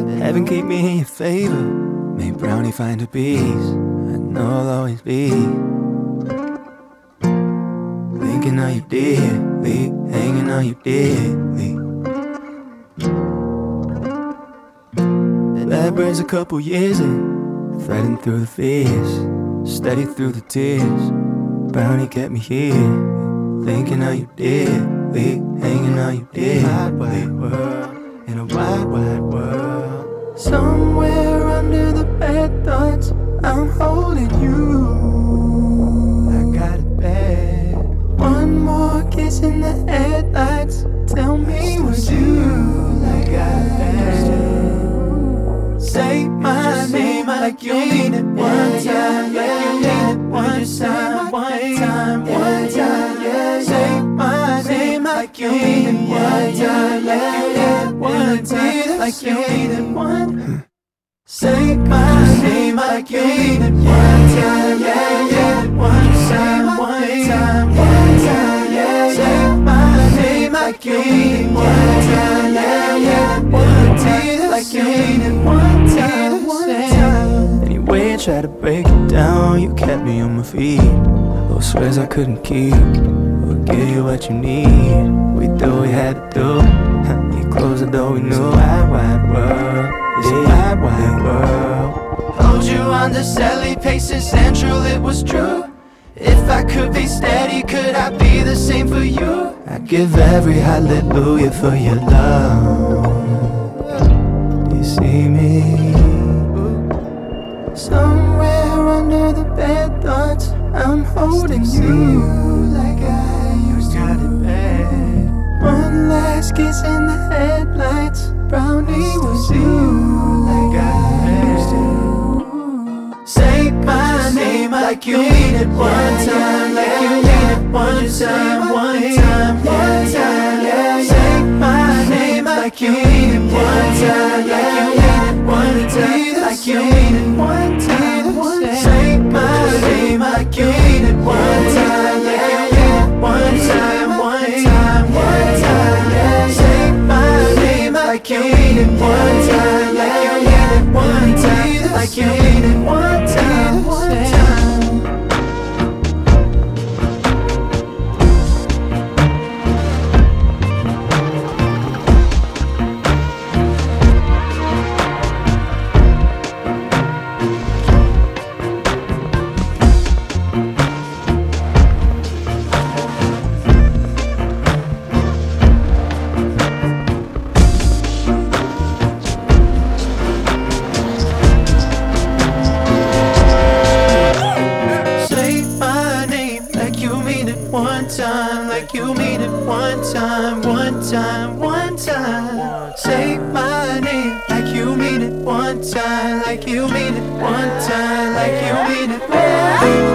Heaven keep me in your favor. May brownie find her peace. I know I'll always be thinking of you dearly, hanging on you dearly. That brings a couple years in, threading through the fears, steady through the tears. Brownie kept me here, thinking of you dearly, hanging on you dearly. Wide, wide world, in a wide, wide world. Somewhere under the bed thoughts, I'm holding you. I got it bad. One more kiss in the headlights. Tell me what you like. I got it bad. Say my name like you mean it one time, like you mean it one time, one time, one time. Say my name like you mean it one time, like you mean it one time, like you mean it one. Say my name like you mean it one time, yeah, yeah, one time, one time, one time, yeah. Say my name like you mean it one time, yeah, yeah, one time, like you mean it one time, one time. Anyway, I tried to break it down, you kept me on my feet. Those swears I couldn't keep, we'll give you what you need. We do what we had to do, we closed the door, we knew. Wide, wide world, it's a wide, wide world. Hold you on the silly paces, central, it was true. If I could be steady, could I be the same for you? I'd give every hallelujah for your love. Do you see me? Somewhere under the bed thoughts, I'm holding you like I used to. Got it bad. One last kiss in the headlights, brownie was you like I used to. Say my name like you mean it one time, like you mean it one time, one time, one time. Say my name like you mean it one time, like you mean it one time, like you mean it one time. Say my name like you mean it one time, like you mean it one time, one time, one time. Say my name like you mean it one time, like you mean it one time, like you mean it one time, one time. One time, like you mean it one time, one time, one time. Say my name like you mean it one time, like you mean it one time, like you mean it one time.